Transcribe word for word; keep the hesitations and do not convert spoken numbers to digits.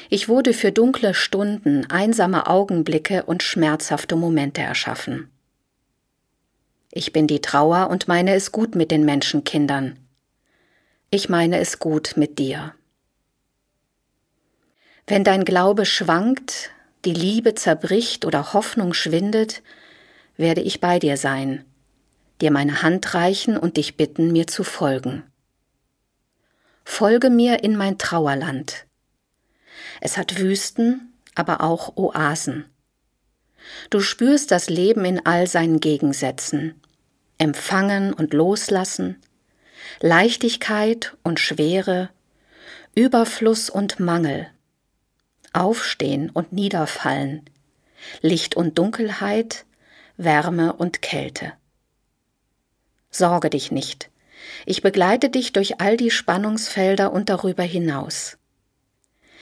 Ich wurde für dunkle Stunden, einsame Augenblicke und schmerzhafte Momente erschaffen. Ich bin die Trauer und meine es gut mit den Menschenkindern. Ich meine es gut mit dir. Wenn dein Glaube schwankt, die Liebe zerbricht oder Hoffnung schwindet, werde ich bei dir sein, dir meine Hand reichen und dich bitten, mir zu folgen. Folge mir in mein Trauerland. Es hat Wüsten, aber auch Oasen. Du spürst das Leben in all seinen Gegensätzen. Empfangen und loslassen, Leichtigkeit und Schwere, Überfluss und Mangel, Aufstehen und Niederfallen, Licht und Dunkelheit, Wärme und Kälte. Sorge dich nicht, ich begleite dich durch all die Spannungsfelder und darüber hinaus.